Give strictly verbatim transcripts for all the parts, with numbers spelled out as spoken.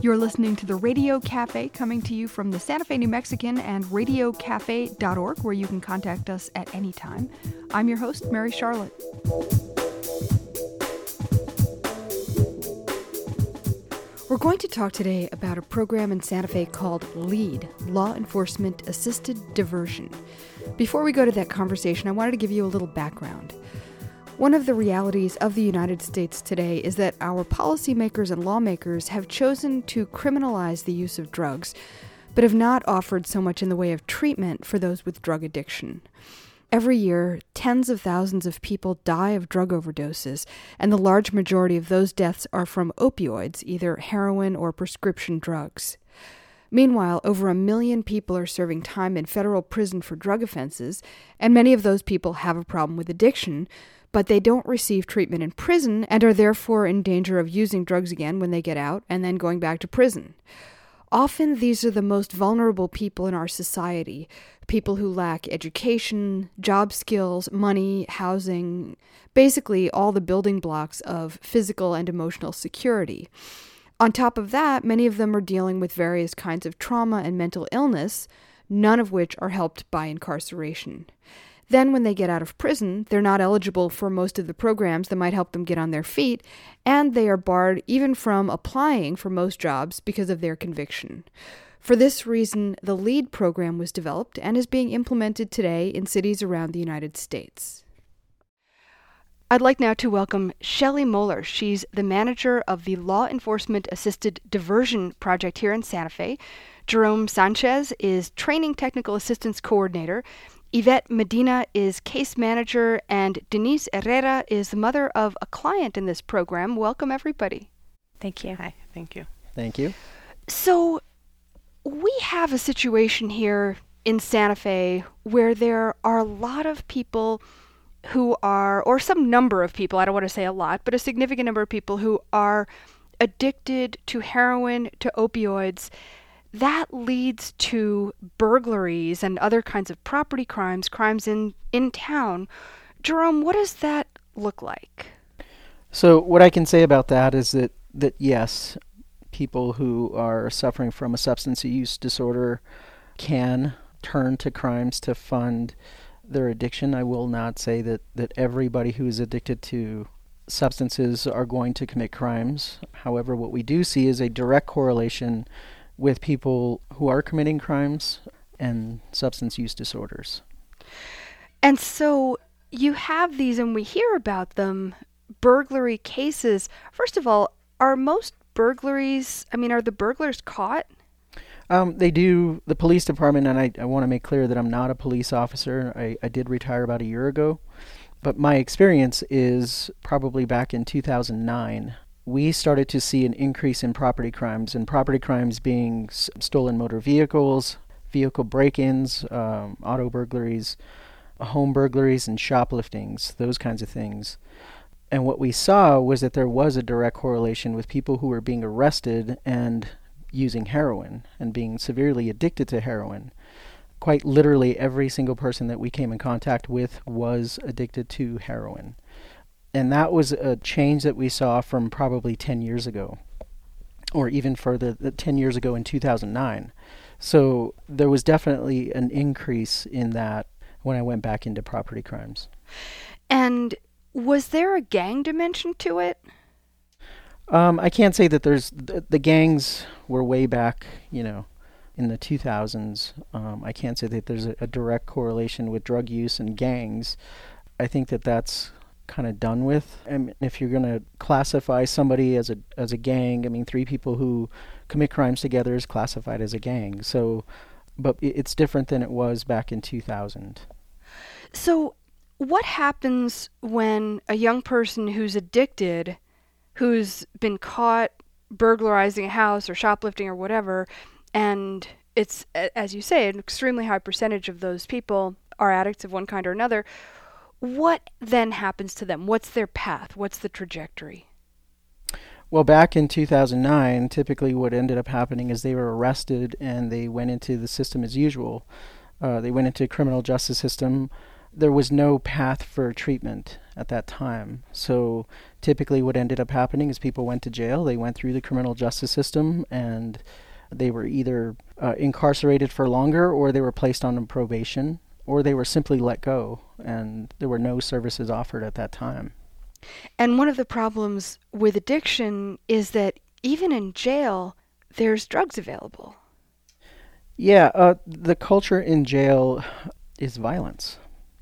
You're listening to the Radio Cafe, coming to you from the Santa Fe New Mexican and radio cafe dot org, where you can contact us at any time. I'm your host, Mary Charlotte. We're going to talk today about a program in Santa Fe called LEAD, Law Enforcement Assisted Diversion. Before we go to that conversation, I wanted to give you a little background. One of the realities of the United States today is that our policymakers and lawmakers have chosen to criminalize the use of drugs, but have not offered so much in the way of treatment for those with drug addiction. Every year, tens of thousands of people die of drug overdoses, and the large majority of those deaths are from opioids, either heroin or prescription drugs. Meanwhile, over a million people are serving time in federal prison for drug offenses, and many of those people have a problem with addiction, but they don't receive treatment in prison and are therefore in danger of using drugs again when they get out and then going back to prison. Often, these are the most vulnerable people in our society, people who lack education, job skills, money, housing, basically all the building blocks of physical and emotional security. On top of that, many of them are dealing with various kinds of trauma and mental illness, none of which are helped by incarceration. Then when they get out of prison, they're not eligible for most of the programs that might help them get on their feet, and they are barred even from applying for most jobs because of their conviction. For this reason, the LEAD program was developed and is being implemented today in cities around the United States. I'd like now to welcome Shelley Moeller. She's the manager of the Law Enforcement Assisted Diversion Project here in Santa Fe. Jerome Sanchez is Training Technical Assistance Coordinator. Yvette Medina is case manager, and Denise Herrera is the mother of a client in this program. Welcome, everybody. Thank you. Hi, thank you. Thank you. So, we have a situation here in Santa Fe where there are a lot of people who are, or some number of people, I don't want to say a lot, but a significant number of people who are addicted to heroin, to opioids. That leads to burglaries and other kinds of property crimes, crimes in, in town. Jerome, what does that look like? So what I can say about that is that, that yes, people who are suffering from a substance use disorder can turn to crimes to fund their addiction. I will not say that, that everybody who is addicted to substances are going to commit crimes. However, what we do see is a direct correlation with people who are committing crimes and substance use disorders. And so you have these, and we hear about them, burglary cases. First of all, are most burglaries, I mean, are the burglars caught? Um, they do. The police department, and I, I want to make clear that I'm not a police officer. I, I did retire about a year ago. But my experience is probably back in two thousand nine. We started to see an increase in property crimes, and property crimes being s- stolen motor vehicles, vehicle break-ins, um, auto burglaries, home burglaries, and shopliftings, those kinds of things. And what we saw was that there was a direct correlation with people who were being arrested and using heroin and being severely addicted to heroin. Quite literally, every single person that we came in contact with was addicted to heroin. And that was a change that we saw from probably ten years ago, or even further, ten years ago in two thousand nine. So there was definitely an increase in that when I went back into property crimes. And was there a gang dimension to it? Um, I can't say that there's, the, the gangs were way back, you know, in the two thousands. Um, I can't say that there's a, a direct correlation with drug use and gangs. I think that that's kind of done with. And if you're going to classify somebody as a as a gang, I mean, three people who commit crimes together is classified as a gang. So, but it's different than it was back in two thousand. So, what happens when a young person who's addicted, who's been caught burglarizing a house or shoplifting or whatever, and it's, as you say, an extremely high percentage of those people are addicts of one kind or another, what then happens to them? What's their path? What's the trajectory? Well, back in two thousand nine, typically what ended up happening is they were arrested and they went into the system as usual. Uh, they went into the criminal justice system. There was no path for treatment. at that time. So typically what ended up happening is people went to jail, they went through the criminal justice system, and they were either uh, incarcerated for longer, or they were placed on probation, or they were simply let go, and there were no services offered at that time. And one of the problems with addiction is that even in jail, there's drugs available. Yeah, uh, the culture in jail is violence.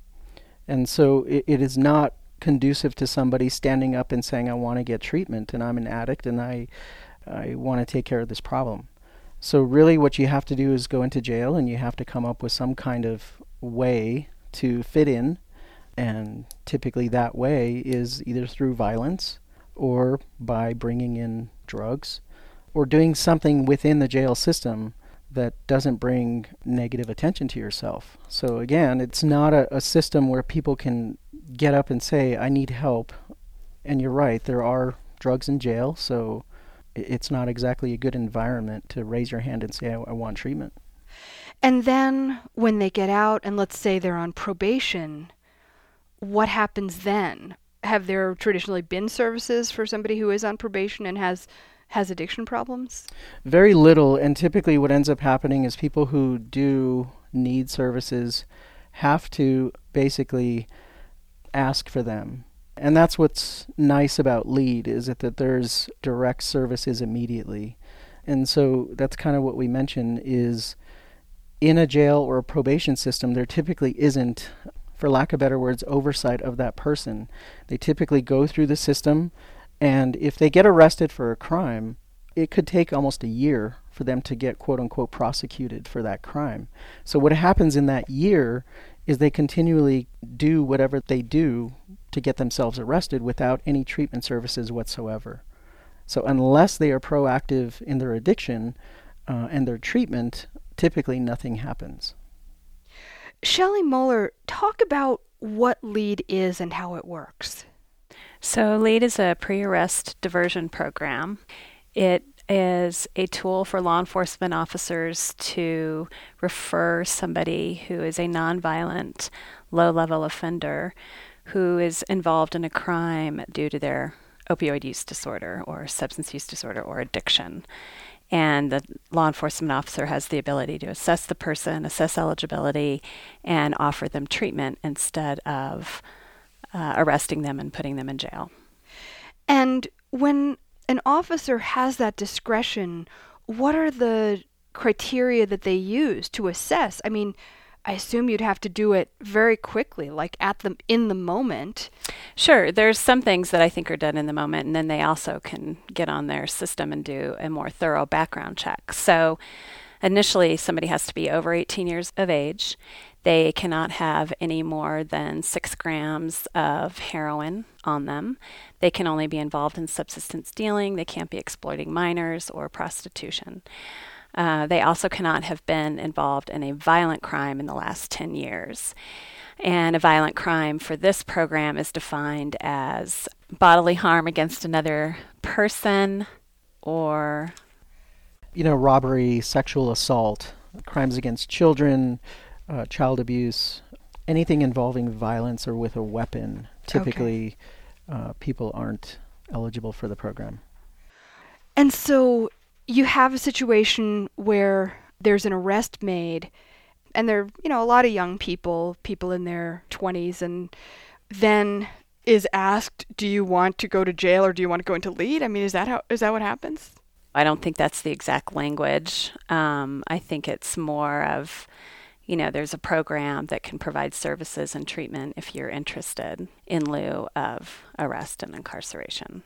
And so it, it is not conducive to somebody standing up and saying, I want to get treatment, and I'm an addict, and I, I want to take care of this problem. So really what you have to do is go into jail, and you have to come up with some kind of way to fit in. And typically that way is either through violence, or by bringing in drugs, or doing something within the jail system that doesn't bring negative attention to yourself. So again, it's not a, a system where people can get up and say, I need help. And you're right, there are drugs in jail, so it's not exactly a good environment to raise your hand and say, I, I want treatment. And then when they get out, and let's say they're on probation, what happens then? Have there traditionally been services for somebody who is on probation and has has addiction problems? Very little, and typically what ends up happening is people who do need services have to basically ask for them. And that's what's nice about LEAD, is that, that there's direct services immediately. And so that's kind of what we mentioned is in a jail or a probation system, there typically isn't, for lack of better words, oversight of that person. They typically go through the system, and if they get arrested for a crime, it could take almost a year for them to get quote-unquote prosecuted for that crime. So what happens in that year is they continually do whatever they do to get themselves arrested without any treatment services whatsoever. So unless they are proactive in their addiction uh, and their treatment, typically nothing happens. Shelley Moeller, talk about what LEAD is and how it works. So LEAD is a pre-arrest diversion program. It is a tool for law enforcement officers to refer somebody who is a nonviolent, low-level offender who is involved in a crime due to their opioid use disorder or substance use disorder or addiction. And the law enforcement officer has the ability to assess the person, assess eligibility, and offer them treatment instead of uh, arresting them and putting them in jail. And when an officer has that discretion, what are the criteria that they use to assess? I mean, I assume you'd have to do it very quickly, like at the in the moment. Sure. There's some things that I think are done in the moment, and then they also can get on their system and do a more thorough background check. So initially, somebody has to be over eighteen years of age. They cannot have any more than six grams of heroin on them. They can only be involved in subsistence dealing. They can't be exploiting minors or prostitution. Uh, they also cannot have been involved in a violent crime in the last ten years. And a violent crime for this program is defined as bodily harm against another person or, you know, robbery, sexual assault, crimes against children, uh, child abuse, anything involving violence or with a weapon. Typically, okay. uh, people aren't eligible for the program. And so you have a situation where there's an arrest made, and there are, you know, a lot of young people, people in their twenties, and then is asked, do you want to go to jail or do you want to go into LEAD? I mean, is that how is that what happens? I don't think that's the exact language. Um, I think it's more of, you know, there's a program that can provide services and treatment if you're interested in lieu of arrest and incarceration.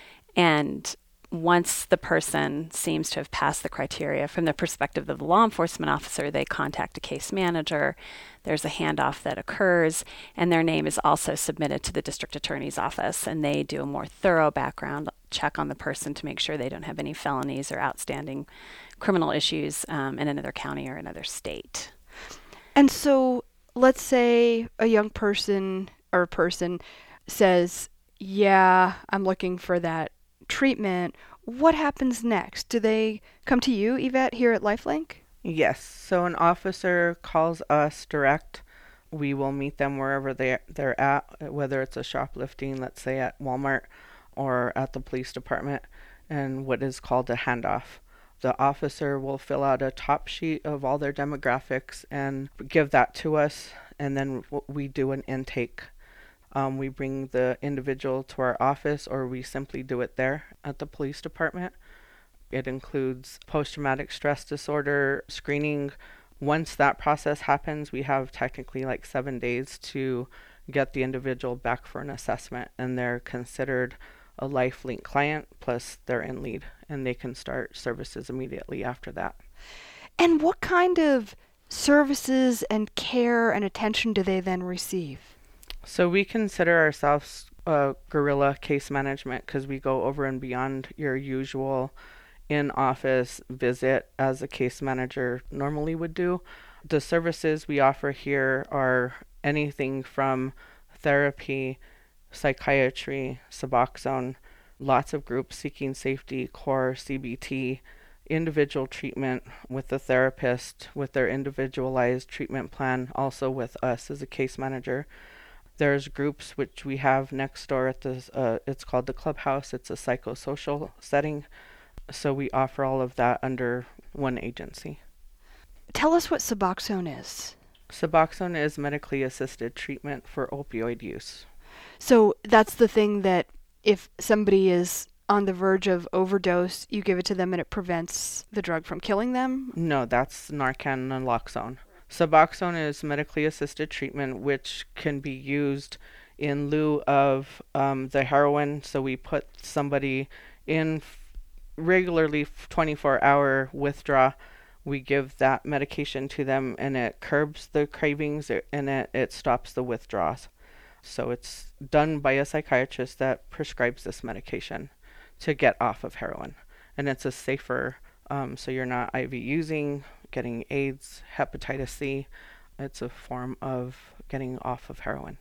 And once the person seems to have passed the criteria from the perspective of the law enforcement officer, they contact a case manager. There's a handoff that occurs, and their name is also submitted to the district attorney's office, and they do a more thorough background check on the person to make sure they don't have any felonies or outstanding criminal issues um, in another county or another state. And so let's say a young person or a person says, yeah, I'm looking for that treatment. What happens next? Do they come to you, Yvette, here at LifeLink? Yes. So an officer calls us direct We will meet them wherever they, they're at, whether it's a shoplifting, let's say at Walmart or at the police department, and what is called a handoff. The officer will fill out a top sheet of all their demographics and give that to us, and then we do an intake. Um, we bring the individual to our office, or we simply do it there at the police department. It includes post-traumatic stress disorder screening. Once that process happens, we have technically like seven days to get the individual back for an assessment, and they're considered a LifeLink client, plus they're in lead, and they can start services immediately after that. And what kind of services and care and attention do they then receive? So we consider ourselves uh, guerrilla case management because we go over and beyond your usual in-office visit as a case manager normally would do. The services we offer here are anything from therapy, psychiatry, Suboxone, lots of groups seeking safety, core, C B T, individual treatment with the therapist, with their individualized treatment plan, also with us as a case manager. There's groups which we have next door at this, uh, it's called the Clubhouse. It's a psychosocial setting. So we offer all of that under one agency. Tell us what Suboxone is. Suboxone is medically assisted treatment for opioid use. So that's the thing that if somebody is on the verge of overdose, you give it to them and it prevents the drug from killing them? No, that's Narcan and naloxone. Suboxone is medically assisted treatment which can be used in lieu of um, the heroin. So we put somebody in f- regularly twenty-four hour withdrawal. We give that medication to them and it curbs the cravings and it, it stops the withdrawals. So it's done by a psychiatrist that prescribes this medication to get off of heroin. And it's a safer, um, so you're not I V using, getting AIDS, hepatitis C. It's a form of getting off of heroin.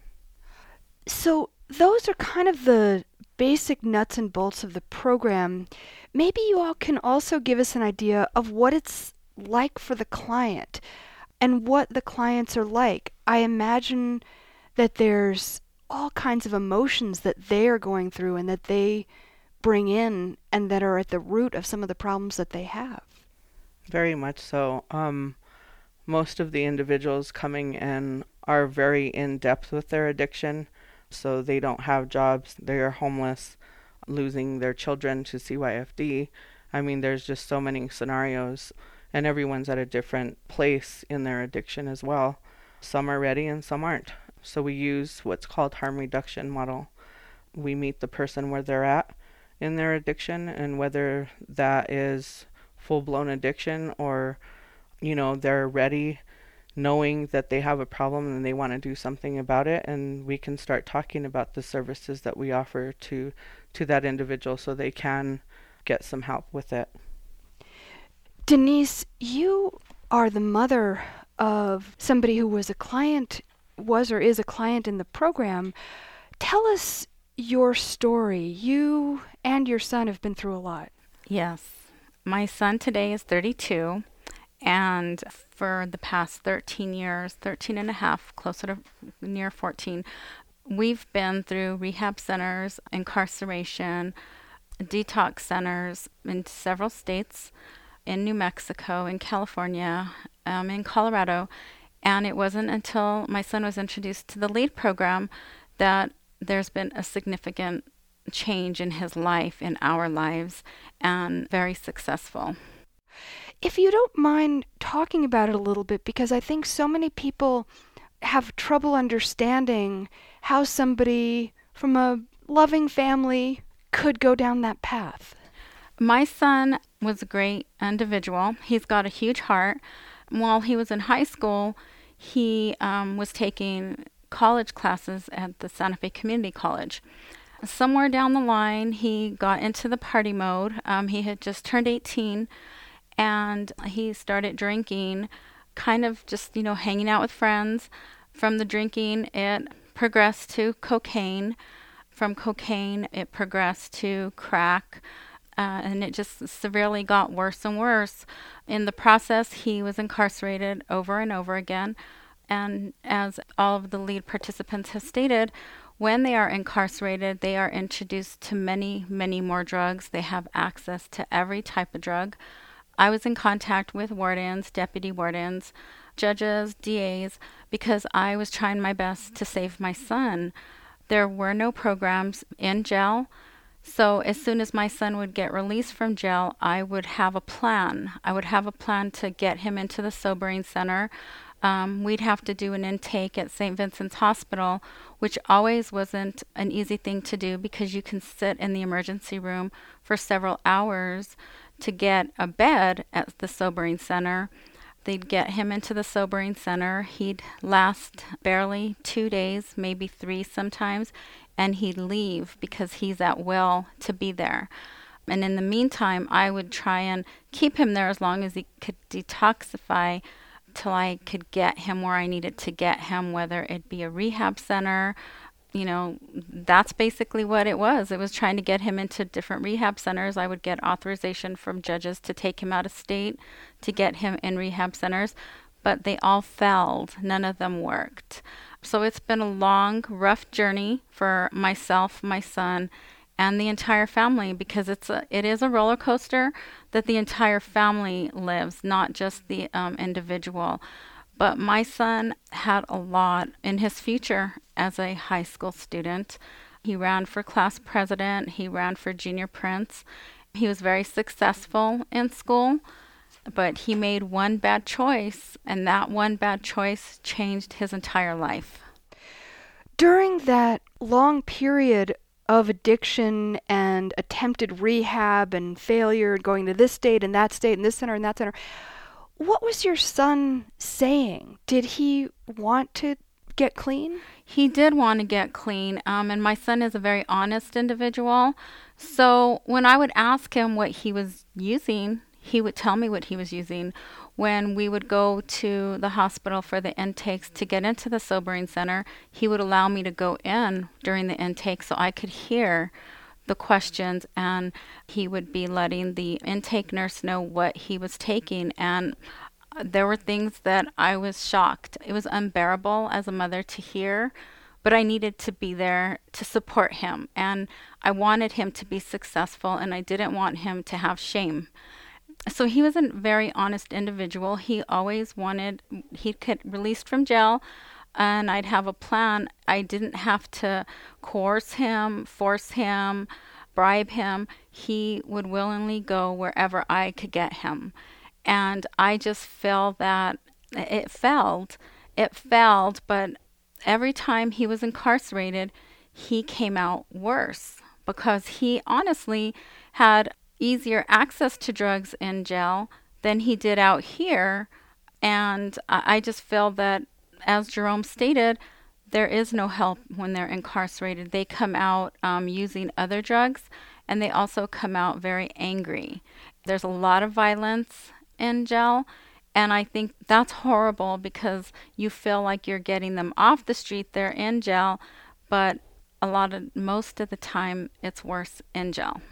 So those are kind of the basic nuts and bolts of the program. Maybe you all can also give us an idea of what it's like for the client and what the clients are like. I imagine that there's all kinds of emotions that they are going through and that they bring in and that are at the root of some of the problems that they have. Very much so. Um, most of the individuals coming in are very in-depth with their addiction, so they don't have jobs, they are homeless, losing their children to C Y F D. I mean, there's just so many scenarios, and everyone's at a different place in their addiction as well. Some are ready and some aren't. So we use what's called harm reduction model. We meet the person where they're at in their addiction, and whether that is full-blown addiction or, you know, they're ready knowing that they have a problem and they want to do something about it, and we can start talking about the services that we offer to to that individual so they can get some help with it. Denise, you are the mother of somebody who was a client, was or is a client in the program. Tell us your story. You and your son have been through a lot. Yes. My son today is thirty-two, and for the past thirteen years, thirteen and a half, closer to near fourteen, we've been through rehab centers, incarceration, detox centers in several states, in New Mexico, in California, um, in Colorado. And it wasn't until my son was introduced to the LEAD program that there's been a significant change in his life, in our lives, and very successful. If you don't mind talking about it a little bit, because I think so many people have trouble understanding how somebody from a loving family could go down that path. My son was a great individual. He's got a huge heart. While he was in high school, he um, was taking college classes at the Santa Fe Community College. Somewhere down the line, he got into the party mode. Um, he had just turned eighteen, and he started drinking, kind of just, you know, hanging out with friends. From the drinking, it progressed to cocaine. From cocaine, it progressed to crack, uh, and it just severely got worse and worse. In the process, he was incarcerated over and over again. And as all of the LEAD participants have stated, when they are incarcerated, they are introduced to many, many more drugs. They have access to every type of drug. I was in contact with wardens, deputy wardens, judges, D As, because I was trying my best to save my son. There were no programs in jail. So as soon as my son would get released from jail, I would have a plan. I would have a plan to get him into the sobering center. Um, we'd have to do an intake at Saint Vincent's Hospital, which always wasn't an easy thing to do because you can sit in the emergency room for several hours to get a bed at the sobering center. They'd get him into the sobering center. He'd last barely two days, maybe three sometimes, and he'd leave because he's at will to be there. And in the meantime, I would try and keep him there as long as he could detoxify till I could get him where I needed to get him, whether it be a rehab center. You know, that's basically what it was. It was trying to get him into different rehab centers. I would get authorization from judges to take him out of state, to get him in rehab centers, but they all failed. None of them worked. So it's been a long, rough journey for myself, my son, and the entire family, because it's a, it is a roller coaster that the entire family lives, not just the um, individual. But my son had a lot in his future as a high school student. He ran for class president. He ran for junior prince. He was very successful in school, but he made one bad choice, and that one bad choice changed his entire life. During that long period of addiction and attempted rehab and failure, going to this state and that state and this center and that center, what was your son saying? Did he want to get clean? He did want to get clean, um, and my son is a very honest individual. So when I would ask him what he was using, he would tell me what he was using. When we would go to the hospital for the intakes to get into the sobering center, he would allow me to go in during the intake so I could hear the questions, and he would be letting the intake nurse know what he was taking. And there were things that I was shocked. It was unbearable as a mother to hear, but I needed to be there to support him, and I wanted him to be successful, and I didn't want him to have shame. So he was a very honest individual. He always wanted, he'd get released from jail, and I'd have a plan. I didn't have to coerce him, force him, bribe him. He would willingly go wherever I could get him. And I just felt that it failed. It failed, but every time he was incarcerated, he came out worse because he honestly had easier access to drugs in jail than he did out here. And I just feel that, as Jerome stated, there is no help when they're incarcerated. They come out um, using other drugs, and they also come out very angry. There's a lot of violence in jail, and I think that's horrible because you feel like you're getting them off the street. They're in jail, but a lot of most of the time it's worse in jail.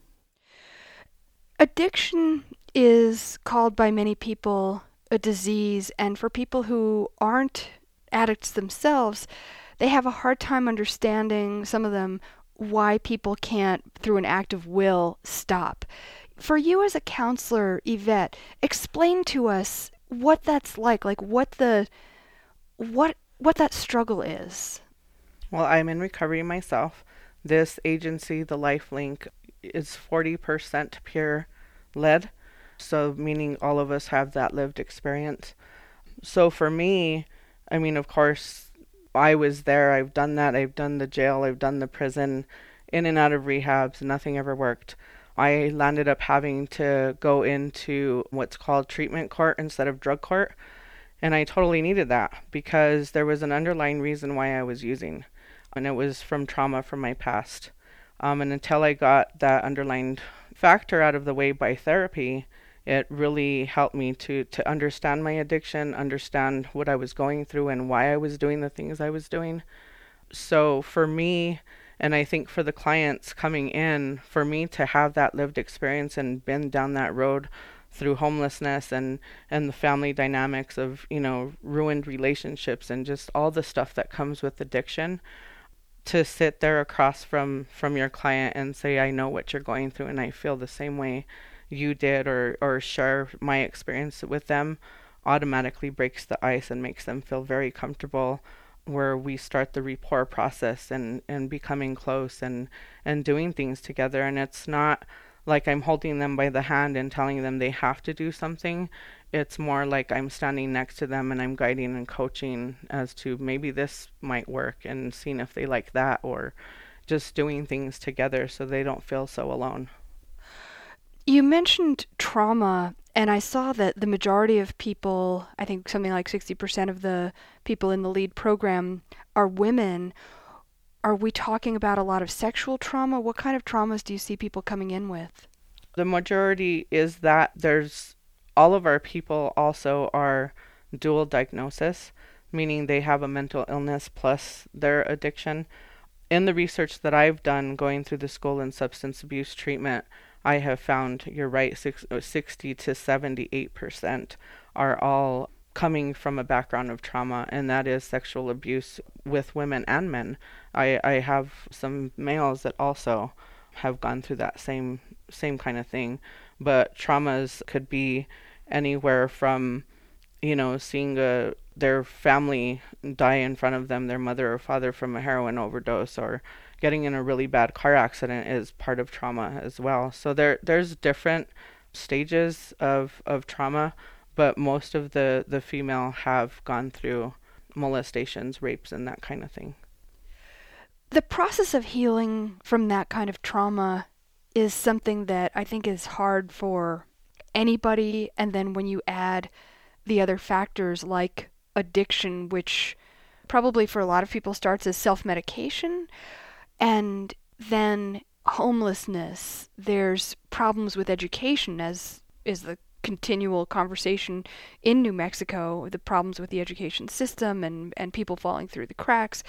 Addiction is called by many people a disease, and for people who aren't addicts themselves, they have a hard time understanding, some of them, why people can't, through an act of will, stop. For you as a counselor, Yvette, explain to us what that's like, like what the what what that struggle is. Well, I'm in recovery myself. This agency, the LifeLink, is forty percent pure lead, so meaning all of us have that lived experience. So for me, I mean, of course, I was there. I've done that. I've done the jail. I've done the prison, in and out of rehabs. Nothing ever worked. I landed up having to go into what's called treatment court instead of drug court. And I totally needed that because there was an underlying reason why I was using. And it was from trauma from my past. Um, and until I got that underlying factor out of the way by therapy, it really helped me to, to understand my addiction, understand what I was going through and why I was doing the things I was doing. So for me, and I think for the clients coming in, for me to have that lived experience and been down that road through homelessness and, and the family dynamics of, you know, ruined relationships and just all the stuff that comes with addiction, to sit there across from, from your client and say, I know what you're going through and I feel the same way you did, or, or share my experience with them, automatically breaks the ice and makes them feel very comfortable, where we start the rapport process and, and becoming close and, and doing things together. And it's not like I'm holding them by the hand and telling them they have to do something. It's more like I'm standing next to them and I'm guiding and coaching as to maybe this might work and seeing if they like that, or just doing things together so they don't feel so alone. You mentioned trauma, and I saw that the majority of people, I think something like sixty percent of the people in the LEAD program are women. Are we talking about a lot of sexual trauma? What kind of traumas do you see people coming in with? The majority is that. There's all of our people also are dual diagnosis, meaning they have a mental illness plus their addiction. In the research that I've done going through the school in substance abuse treatment, I have found, you're right, six, sixty to seventy-eight percent are all coming from a background of trauma, and that is sexual abuse with women and men. I, I have some males that also have gone through that same same kind of thing, but traumas could be anywhere from, you know, seeing a, their family die in front of them, their mother or father from a heroin overdose, or getting in a really bad car accident is part of trauma as well. So there there's different stages of, of trauma, but most of the, the female have gone through molestations, rapes, and that kind of thing. The process of healing from that kind of trauma is something that I think is hard for anybody, and then when you add the other factors like addiction, which probably for a lot of people starts as self-medication, and then homelessness, there's problems with education, as is the continual conversation in New Mexico, the problems with the education system and, and people falling through the cracks,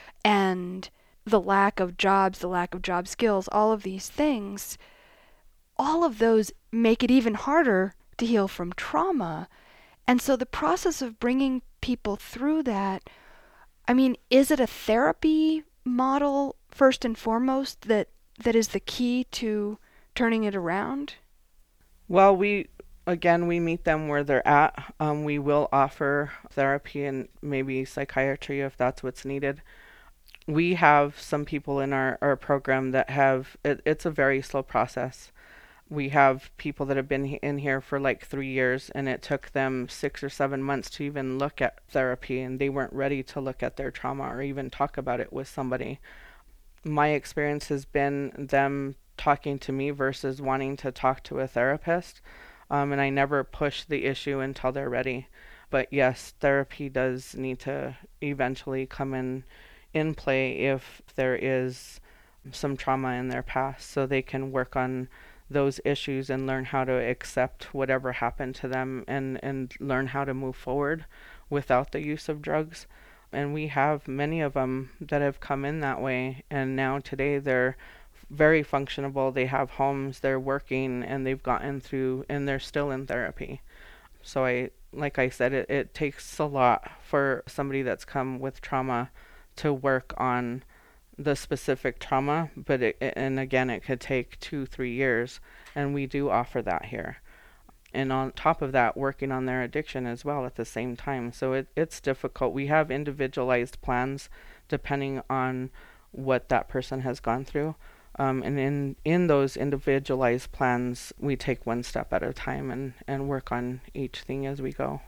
and the lack of jobs, the lack of job skills, all of these things, all of those make it even harder to heal from trauma. And so the process of bringing people through that, I mean, is it a therapy model first and foremost that that is the key to turning it around? Well, we again we meet them where they're at. Um, we will offer therapy and maybe psychiatry if that's what's needed. We have some people in our, our program that have it, it's a very slow process. We have people that have been in here for like three years and it took them six or seven months to even look at therapy, and they weren't ready to look at their trauma or even talk about it with somebody. My experience has been them talking to me versus wanting to talk to a therapist, um, and I never push the issue until they're ready. But yes, therapy does need to eventually come in in play if there is some trauma in their past, so they can work on those issues and learn how to accept whatever happened to them, and, and learn how to move forward without the use of drugs. And we have many of them that have come in that way, and now today they're very functionable. They have homes, they're working, and they've gotten through, and they're still in therapy. So I, like I said, it, it takes a lot for somebody that's come with trauma to work on the specific trauma, but it, and again, it could take two, three years, and we do offer that here. And on top of that, working on their addiction as well at the same time. So it, it's difficult. We have individualized plans depending on what that person has gone through. Um, and in, in those individualized plans, we take one step at a time and, and work on each thing as we go.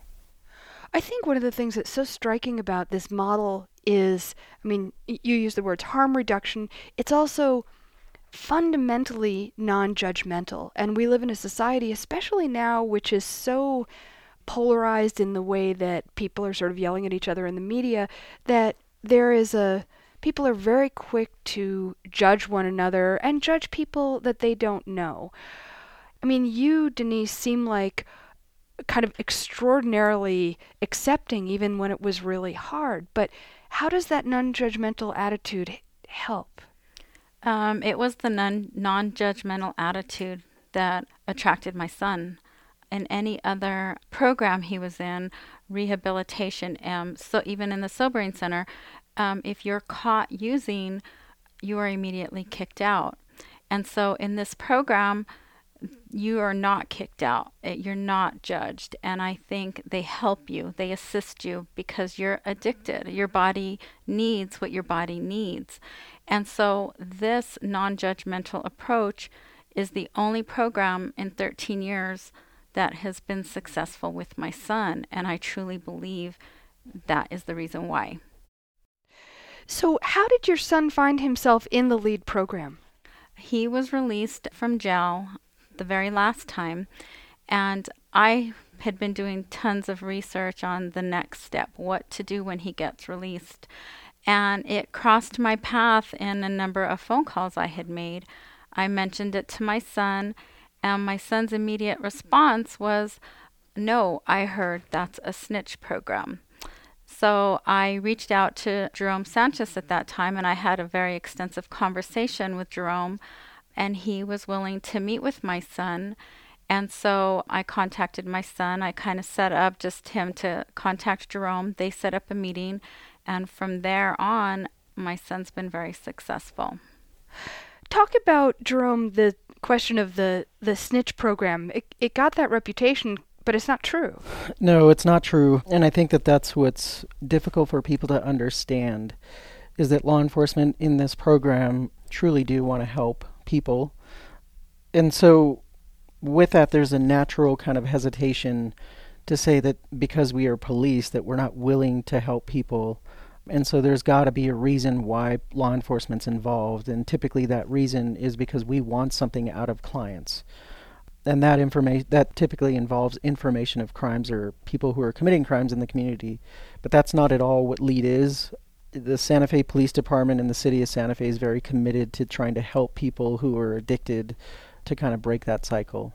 I think one of the things that's so striking about this model is, I mean, you use the words harm reduction. It's also fundamentally non-judgmental. And we live in a society, especially now, which is so polarized in the way that people are sort of yelling at each other in the media, that there is a, people are very quick to judge one another and judge people that they don't know. I mean, you, Denise, seem like kind of extraordinarily accepting even when it was really hard. But how does that non-judgmental attitude help? Um, it was the non non-judgmental attitude that attracted my son. in any other program he was in, rehabilitation, um, so even in the sobering center, um, if you're caught using, you are immediately kicked out. And so in this program, you are not kicked out. You're not judged. And I think they help you. They assist you because you're addicted. Your body needs what your body needs. And so this non-judgmental approach is the only program in thirteen years that has been successful with my son. And I truly believe that is the reason why. So how did your son find himself in the LEAD program? He was released from jail the very last time, and I had been doing tons of research on the next step, what to do when he gets released. And it crossed my path in a number of phone calls I had made. I mentioned it to my son, and my son's immediate response was, "No, I heard that's a snitch program." So I reached out to Jerome Sanchez at that time, and I had a very extensive conversation with Jerome, and he was willing to meet with my son. And so I contacted my son. I kind of set up just him to contact Jerome. They set up a meeting, and from there on, my son's been very successful. Talk about, Jerome, the question of the, the snitch program. It, it got that reputation, but it's not true. No, it's not true. And I think that that's what's difficult for people to understand, is that law enforcement in this program truly do want to help people. And so with that, there's a natural kind of hesitation to say that because we are police, that we're not willing to help people. And so there's got to be a reason why law enforcement's involved. And typically that reason is because we want something out of clients. And that information that typically involves information of crimes or people who are committing crimes in the community. But that's not at all what LEAD is. The Santa Fe Police Department and the city of Santa Fe is very committed to trying to help people who are addicted to kind of break that cycle.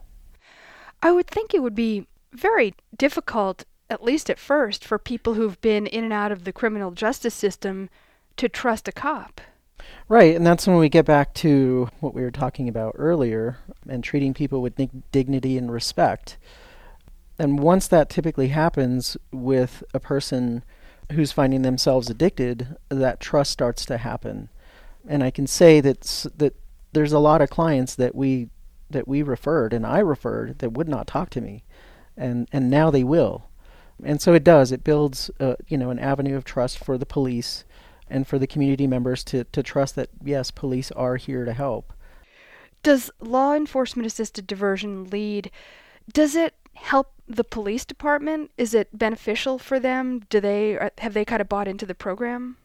I would think it would be very difficult, at least at first, for people who've been in and out of the criminal justice system to trust a cop. Right, and that's when we get back to what we were talking about earlier, and treating people with dig- dignity and respect. And once that typically happens with a person who's finding themselves addicted, that trust starts to happen. And I can say that that there's a lot of clients that we that we referred and I referred that would not talk to me, and and now they will. And so it does. It builds, uh, you know, an avenue of trust for the police and for the community members to, to trust that, yes, police are here to help. Does law enforcement assisted diversion LEAD, does it help the police department? Is it beneficial for them? Do they, have they kind of bought into the program?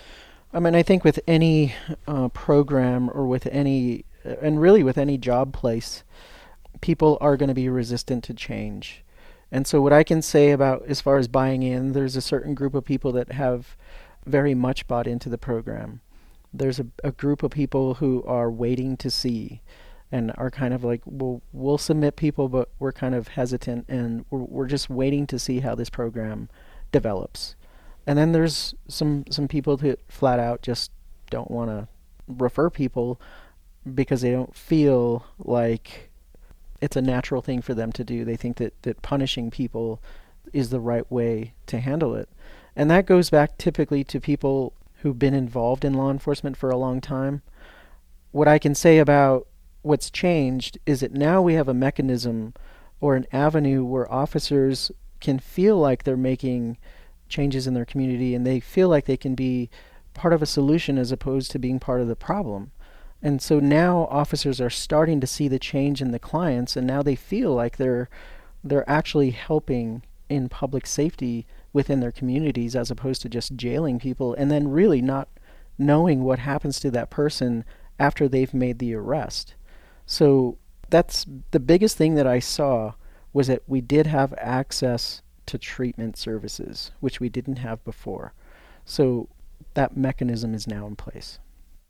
I mean, I think with any uh, program or with any, uh, and really with any job place, people are going to be resistant to change. And so what I can say about as far as buying in, there's a certain group of people that have very much bought into the program. There's a, a group of people who are waiting to see and are kind of like, well, we'll submit people, but we're kind of hesitant and we're, we're just waiting to see how this program develops. And then there's some, some people that flat out just don't want to refer people because they don't feel like it's a natural thing for them to do. They think that, that punishing people is the right way to handle it. And that goes back typically to people who've been involved in law enforcement for a long time. What I can say about what's changed is that now we have a mechanism or an avenue where officers can feel like they're making changes in their community and they feel like they can be part of a solution as opposed to being part of the problem. And so now officers are starting to see the change in the clients, and now they feel like they're they're actually helping in public safety within their communities as opposed to just jailing people and then really not knowing what happens to that person after they've made the arrest. So that's the biggest thing that I saw, was that we did have access to treatment services, which we didn't have before. So that mechanism is now in place.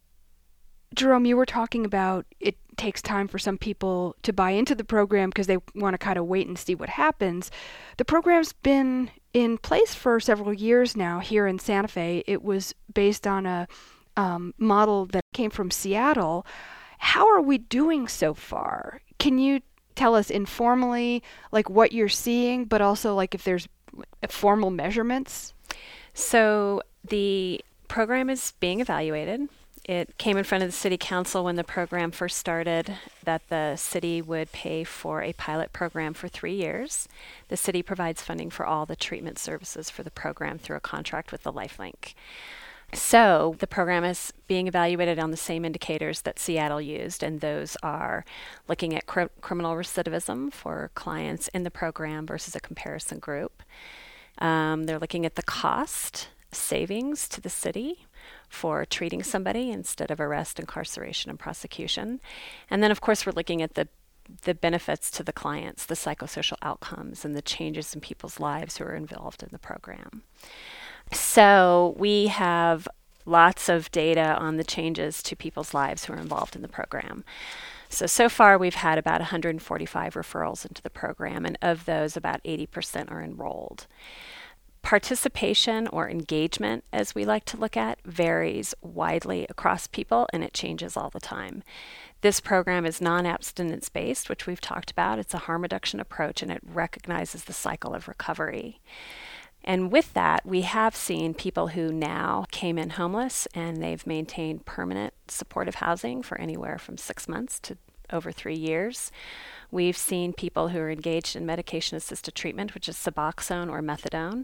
Jerome, you were talking about it takes time for some people to buy into the program because they want to kind of wait and see what happens. The program's been in place for several years now here in Santa Fe. It was based on a um, model that came from Seattle. How are we doing so far? Can you tell us informally, like what you're seeing, but also like if there's formal measurements? So the program is being evaluated. It came in front of the city council when the program first started that the city would pay for a pilot program for three years. The city provides funding for all the treatment services for the program through a contract with the LifeLink. So the program is being evaluated on the same indicators that Seattle used, and those are looking at cr- criminal recidivism for clients in the program versus a comparison group. Um, they're looking at the cost savings to the city for treating somebody instead of arrest, incarceration, and prosecution. And then, of course, we're looking at the the benefits to the clients, the psychosocial outcomes, and the changes in people's lives who are involved in the program. So we have lots of data on the changes to people's lives who are involved in the program. So, so far we've had about one hundred forty-five referrals into the program, and of those, about eighty percent are enrolled. Participation or engagement, as we like to look at, varies widely across people, and it changes all the time. This program is non-abstinence based, which we've talked about. It's a harm reduction approach, and it recognizes the cycle of recovery. And with that, we have seen people who now came in homeless and they've maintained permanent supportive housing for anywhere from six months to over three years. We've seen people who are engaged in medication-assisted treatment, which is Suboxone or methadone.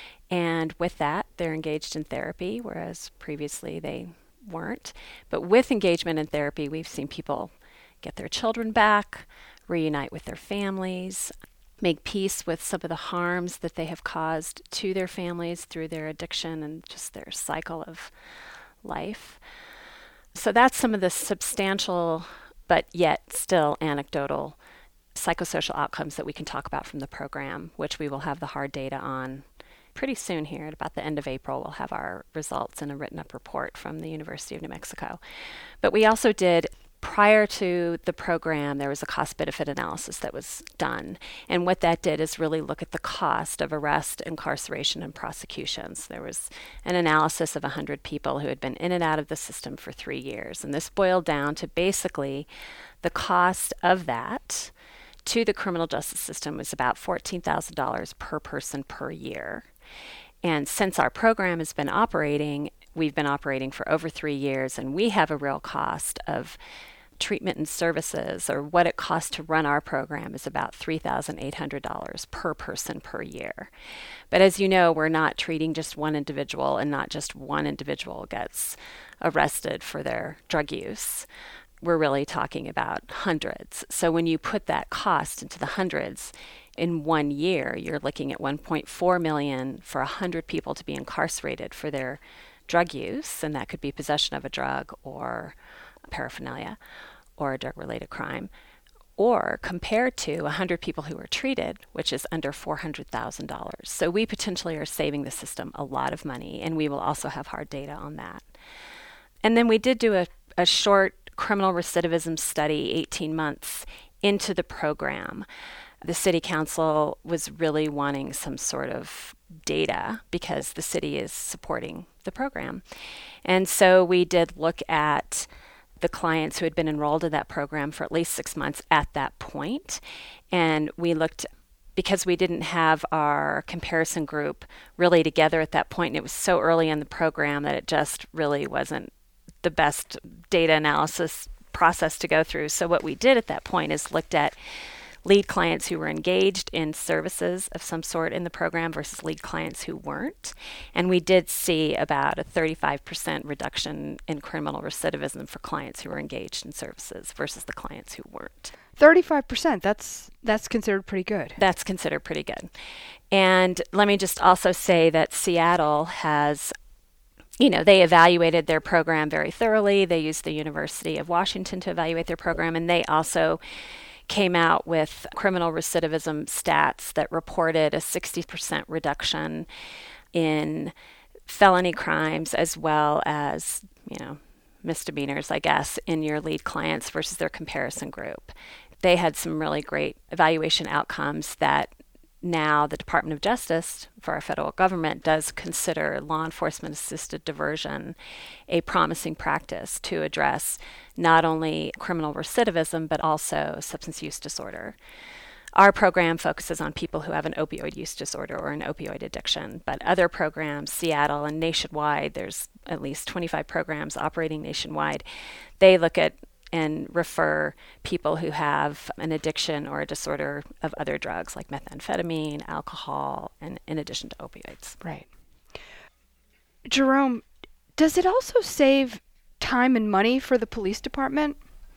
And with that, they're engaged in therapy, whereas previously they weren't. But with engagement in therapy, we've seen people get their children back, reunite with their families, make peace with some of the harms that they have caused to their families through their addiction and just their cycle of life. So that's some of the substantial, but yet still anecdotal psychosocial outcomes that we can talk about from the program, which we will have the hard data on pretty soon here. At about the end of April, we'll have our results in a written up report from the University of New Mexico. But we also did, prior to the program, there was a cost-benefit analysis that was done. And what that did is really look at the cost of arrest, incarceration, and prosecutions. There was an analysis of one hundred people who had been in and out of the system for three years. And this boiled down to basically the cost of that to the criminal justice system was about fourteen thousand dollars per person per year. And since our program has been operating, we've been operating for over three years, and we have a real cost of treatment and services, or what it costs to run our program, is about three thousand eight hundred dollars per person per year. But as you know, we're not treating just one individual, and not just one individual gets arrested for their drug use. We're really talking about hundreds. So when you put that cost into the hundreds, in one year, you're looking at one point four million dollars for one hundred people to be incarcerated for their drug use, and that could be possession of a drug or paraphernalia or a drug-related crime, or compared to one hundred people who were treated, which is under four hundred thousand dollars. So we potentially are saving the system a lot of money, and we will also have hard data on that. And then we did do a, a short criminal recidivism study eighteen months into the program. The city council was really wanting some sort of data because the city is supporting the program. And so we did look at the clients who had been enrolled in that program for at least six months at that point. And we looked, because we didn't have our comparison group really together at that point, and it was so early in the program that it just really wasn't the best data analysis process to go through. So what we did at that point is looked at lead clients who were engaged in services of some sort in the program versus lead clients who weren't. And we did see about a thirty-five percent reduction in criminal recidivism for clients who were engaged in services versus the clients who weren't. thirty-five percent, that's that's considered pretty good. That's considered pretty good. And let me just also say that Seattle has, you know, they evaluated their program very thoroughly. They used the University of Washington to evaluate their program, and they also came out with criminal recidivism stats that reported a sixty percent reduction in felony crimes as well as, you know, misdemeanors, I guess, in your lead clients versus their comparison group. They had some really great evaluation outcomes that now the Department of Justice for our federal government does consider law enforcement assisted diversion a promising practice to address not only criminal recidivism, but also substance use disorder. Our program focuses on people who have an opioid use disorder or an opioid addiction, but other programs, Seattle and nationwide, there's at least twenty-five programs operating nationwide, they look at and refer people who have an addiction or a disorder of other drugs like methamphetamine, alcohol, and in addition to opioids. Right. Jerome, does it also save time and money for the police department?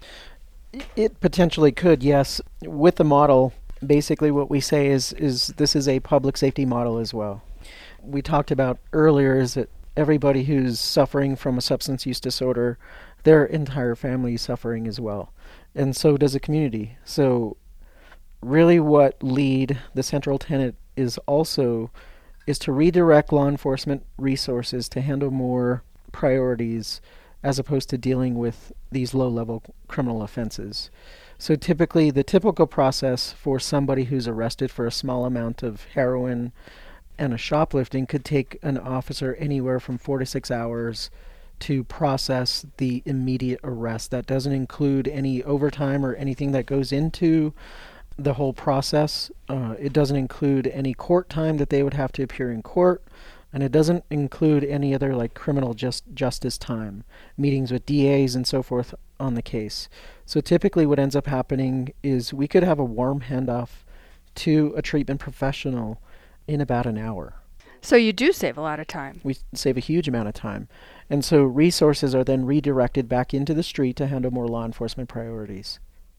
It potentially could, yes. With the model, basically what we say is, is this is a public safety model as well. We talked about earlier is that everybody who's suffering from a substance use disorder, their entire family is suffering as well. And so does the community. So really what LEAD, the central tenet, is also is to redirect law enforcement resources to handle more priorities as opposed to dealing with these low-level criminal offenses. So typically the typical process for somebody who's arrested for a small amount of heroin and a shoplifting could take an officer anywhere from four to six hours to process the immediate arrest. That doesn't include any overtime or anything that goes into the whole process. Uh, it doesn't include any court time that they would have to appear in court, and it doesn't include any other like criminal just justice time, meetings with D As and so forth on the case. So typically what ends up happening is we could have a warm handoff to a treatment professional in about an hour. So you do save a lot of time. We save a huge amount of time. And so resources are then redirected back into the street to handle more law enforcement priorities.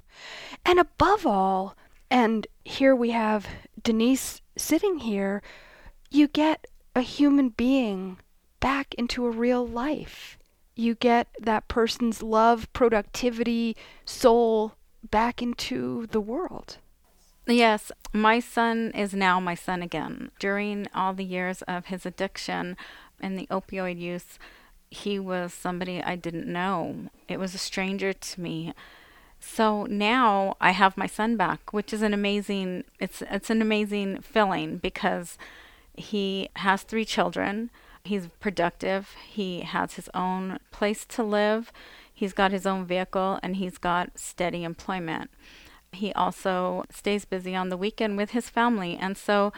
And above all, and here we have Denise sitting here, you get a human being back into a real life. You get that person's love, productivity, soul back into the world. Yes, my son is now my son again. During all the years of his addiction and the opioid use, he was somebody I didn't know. It was a stranger to me. So now I have my son back, which is an amazing, it's it's an amazing feeling because he has three children. He's productive. He has his own place to live. He's got his own vehicle and he's got steady employment. He also stays busy on the weekend with his family. And so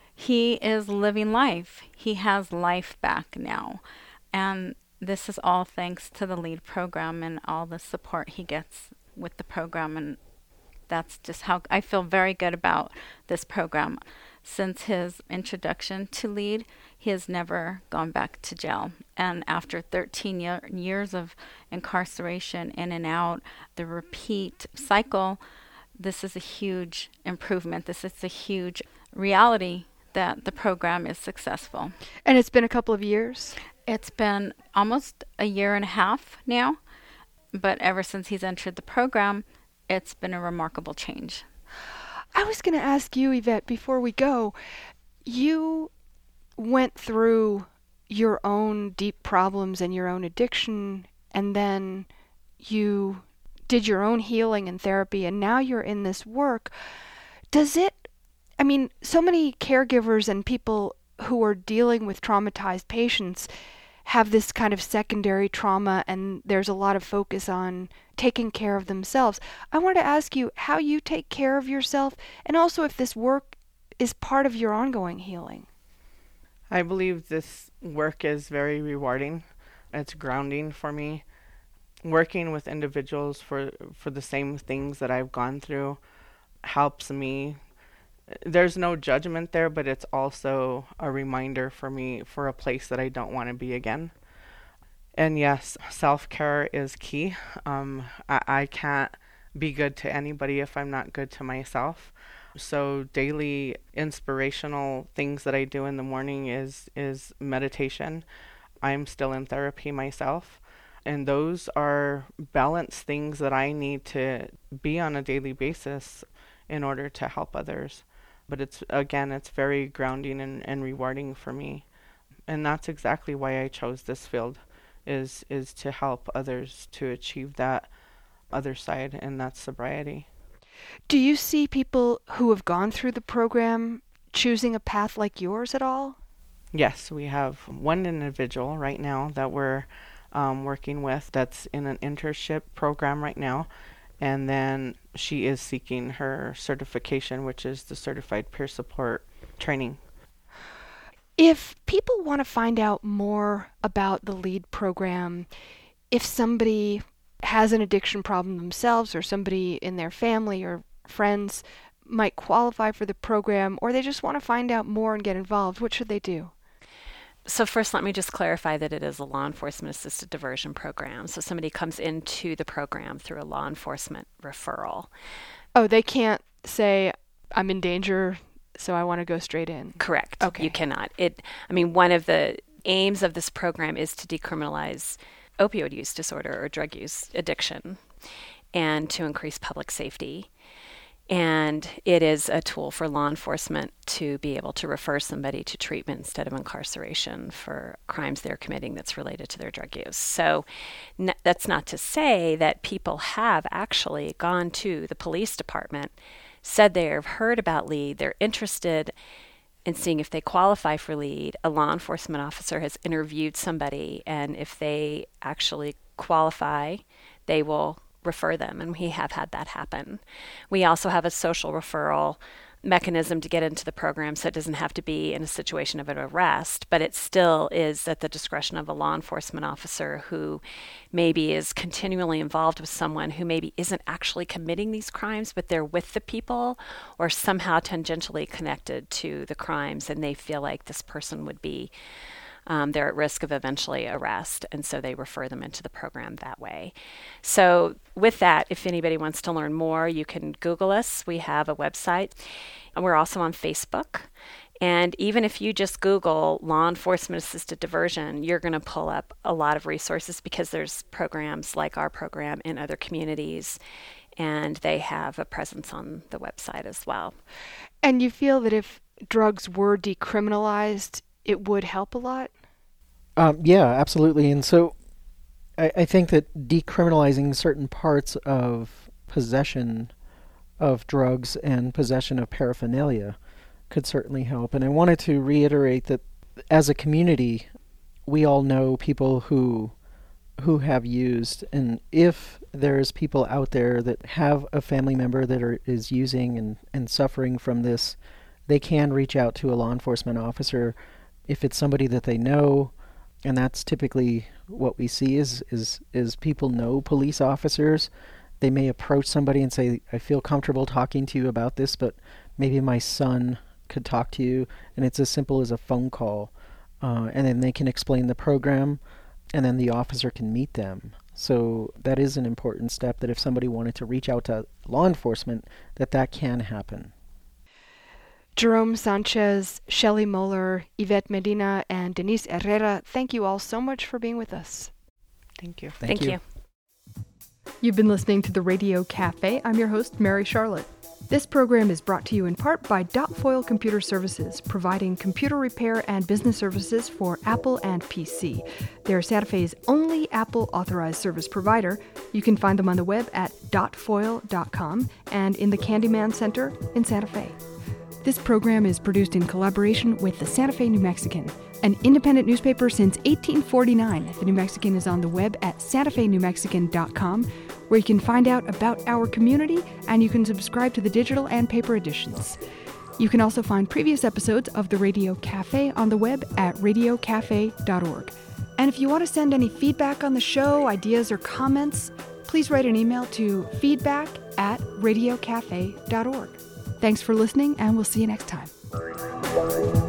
he is living life. He has life back now. And this is all thanks to the LEAD program and all the support he gets with the program. And that's just how I feel very good about this program. Since his introduction to LEAD, he has never gone back to jail. And after thirteen year, years of incarceration in and out, the repeat cycle, this is a huge improvement. This is a huge reality that the program is successful. And it's been a couple of years? It's been almost a year and a half now, but ever since he's entered the program, it's been a remarkable change. I was going to ask you, Yvette, before we go, you went through your own deep problems and your own addiction, and then you did your own healing and therapy, and now you're in this work. Does it, I mean, so many caregivers and people who are dealing with traumatized patients have this kind of secondary trauma, and there's a lot of focus on taking care of themselves. I want to ask you how you take care of yourself, and also if this work is part of your ongoing healing. I believe this work is very rewarding. It's grounding for me. Working with individuals for, for the same things that I've gone through helps me. There's no judgment there, but it's also a reminder for me for a place that I don't want to be again. And yes, self-care is key. Um, I, I can't be good to anybody if I'm not good to myself. So daily inspirational things that I do in the morning is is meditation. I'm still in therapy myself. And those are balanced things that I need to be on a daily basis in order to help others. But it's, again, it's very grounding and, and rewarding for me. And that's exactly why I chose this field, is is to help others to achieve that other side, and that's sobriety. Do you see people who have gone through the program choosing a path like yours at all? Yes, we have one individual right now that we're um, working with that's in an internship program right now. And then she is seeking her certification, which is the Certified Peer Support Training. If people want to find out more about the LEAD program, if somebody has an addiction problem themselves or somebody in their family or friends might qualify for the program, or they just want to find out more and get involved, what should they do? So first, let me just clarify that it is a law enforcement assisted diversion program. So somebody comes into the program through a law enforcement referral. Oh, they can't say, I'm in danger, so I want to go straight in. Correct. Okay. You cannot. It. I mean, one of the aims of this program is to decriminalize opioid use disorder or drug use addiction and to increase public safety. And it is a tool for law enforcement to be able to refer somebody to treatment instead of incarceration for crimes they're committing that's related to their drug use. So n- that's not to say that people have actually gone to the police department, said they have heard about LEAD, they're interested in seeing if they qualify for LEAD. A law enforcement officer has interviewed somebody, and if they actually qualify, they will refer them, and we have had that happen. We also have a social referral mechanism to get into the program, so it doesn't have to be in a situation of an arrest, but it still is at the discretion of a law enforcement officer who maybe is continually involved with someone who maybe isn't actually committing these crimes, but they're with the people or somehow tangentially connected to the crimes, and they feel like this person would be Um, they're at risk of eventually arrest, and so they refer them into the program that way. So with that, if anybody wants to learn more, you can Google us. We have a website, and we're also on Facebook. And even if you just Google law enforcement assisted diversion, you're going to pull up a lot of resources because there's programs like our program in other communities, and they have a presence on the website as well. And you feel that if drugs were decriminalized, it would help a lot? Um, yeah, absolutely. And so I, I think that decriminalizing certain parts of possession of drugs and possession of paraphernalia could certainly help. And I wanted to reiterate that as a community, we all know people who who have used, and if there's people out there that have a family member that are, is using and, and suffering from this, they can reach out to a law enforcement officer if it's somebody that they know. And that's typically what we see is is is people know police officers. They may approach somebody and say, I feel comfortable talking to you about this, but maybe my son could talk to you. And it's as simple as a phone call. Uh, and then they can explain the program, and then the officer can meet them. So that is an important step, that if somebody wanted to reach out to law enforcement, that that can happen. Jerome Sanchez, Shelley Moeller, Yvette Medina, and Denise Herrera, thank you all so much for being with us. Thank you. Thank, Thank you. you. You've been listening to the Radio Cafe. I'm your host, Mary Charlotte. This program is brought to you in part by Dot Foil Computer Services, providing computer repair and business services for Apple and P C. They're Santa Fe's only Apple authorized service provider. You can find them on the web at dot foil dot com and in the Candyman Center in Santa Fe. This program is produced in collaboration with the Santa Fe New Mexican, an independent newspaper since eighteen forty-nine. The New Mexican is on the web at santa fe new mexican dot com, where you can find out about our community, and you can subscribe to the digital and paper editions. You can also find previous episodes of the Radio Cafe on the web at radio cafe dot org. And if you want to send any feedback on the show, ideas, or comments, please write an email to feedback at radio cafe dot org. Thanks for listening, and we'll see you next time.